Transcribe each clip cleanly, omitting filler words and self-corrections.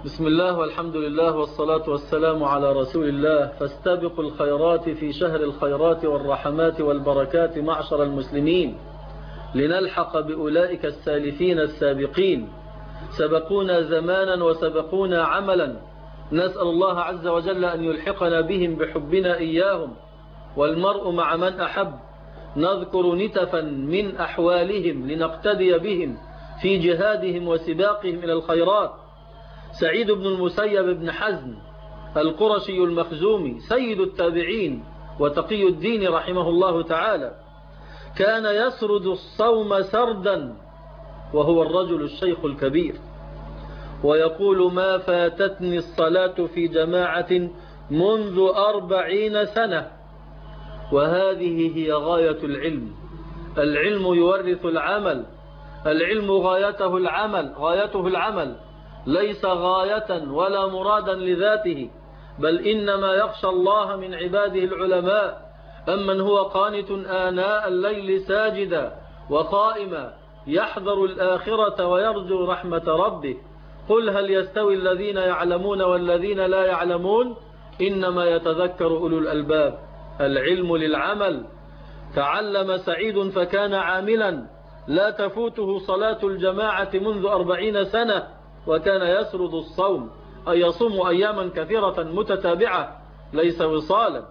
بسم الله والحمد لله والصلاة والسلام على رسول الله. فاستبقوا الخيرات في شهر الخيرات والرحمات والبركات معشر المسلمين، لنلحق بأولئك السالفين السابقين، سبقونا زمانا وسبقونا عملا. نسأل الله عز وجل أن يلحقنا بهم بحبنا إياهم، والمرء مع من أحب. نذكر نتفا من أحوالهم لنقتدي بهم في جهادهم وسباقهم إلى الخيرات. سعيد بن المسيب بن حزم القرشي المخزومي سيد التابعين وتقي الدين رحمه الله تعالى، كان يسرد الصوم سردا وهو الرجل الشيخ الكبير، ويقول: ما فاتتني الصلاة في جماعة منذ 40 سنة. وهذه هي غاية العلم. العلم يورث العمل، العلم غايته العمل، ليس غاية ولا مرادا لذاته، بل إنما يخشى الله من عباده العلماء. أمن هو قانت آناء الليل ساجدا وقائما يحذر الآخرة ويرجو رحمة ربه. قل هل يستوي الذين يعلمون والذين لا يعلمون؟ إنما يتذكر أولو الألباب. العلم للعمل. تعلم سعيد فكان عاملا، لا تفوته صلاة الجماعة منذ 40 سنة، وكان يسرد الصوم، أي يصوم أياما كثيرة متتابعة ليس وصالا.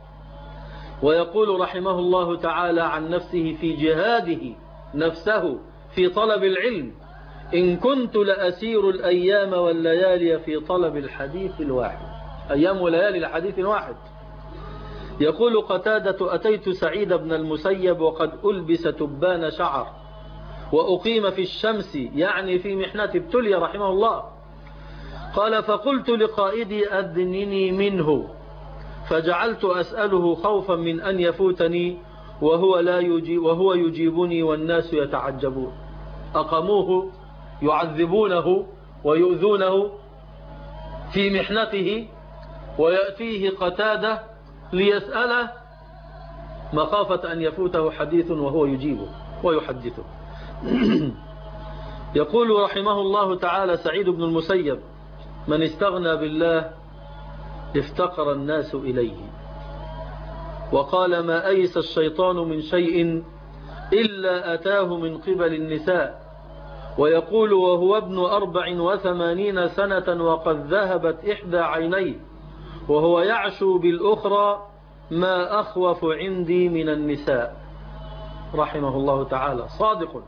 ويقول رحمه الله تعالى عن نفسه في جهاده نفسه في طلب العلم: إن كنت لأسير الأيام والليالي في طلب الحديث الواحد. أيام وليالي الحديث الواحد. يقول قتادة: أتيت سعيد بن المسيب وقد ألبس تبان شعر وأقيم في الشمس، يعني في محنة ابتلي رحمه الله. قال: فقلت لقائدي أدنني منه، فجعلت أسأله خوفا من أن يفوتني وهو يجيبني والناس يتعجبون. أقموه يعذبونه ويؤذونه في محنته، ويأتيه قتادة ليسأله مخافة أن يفوته حديث وهو يجيبه ويحدثه. يقول رحمه الله تعالى سعيد بن المسيب: من استغنى بالله افتقر الناس إليه. وقال: ما أيس الشيطان من شيء إلا أتاه من قبل النساء. ويقول وهو ابن 84 سنة وقد ذهبت إحدى عينيه وهو يعشو بالأخرى: ما أخوف عندي من النساء. رحمه الله تعالى صادق.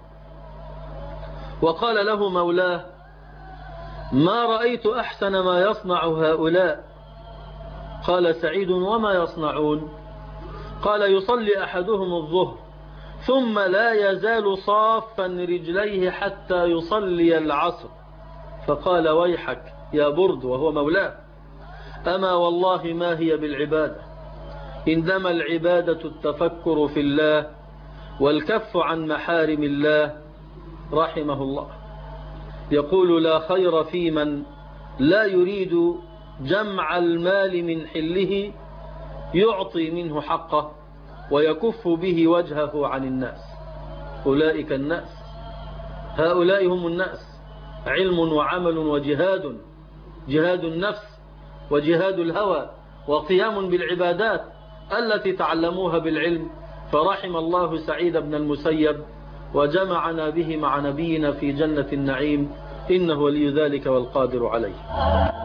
وقال له مولاه: ما رأيت أحسن ما يصنع هؤلاء. قال سعيد: وما يصنعون؟ قال: يصلي أحدهم الظهر ثم لا يزال صافا رجليه حتى يصلي العصر. فقال: ويحك يا برد، وهو مولاه، أما والله ما هي بالعبادة، إنما العبادة التفكر في الله والكف عن محارم الله. رحمه الله. يقول: لا خير في من لا يريد جمع المال من حله، يعطي منه حقه ويكف به وجهه عن الناس. أولئك الناس، هؤلاء هم الناس. علم وعمل وجهاد، جهاد النفس وجهاد الهوى وقيام بالعبادات التي تعلموها بالعلم. فرحم الله سعيد بن المسيب وجمعنا به مع نبينا في جنة النعيم، إنه ولي ذلك والقادر عليه.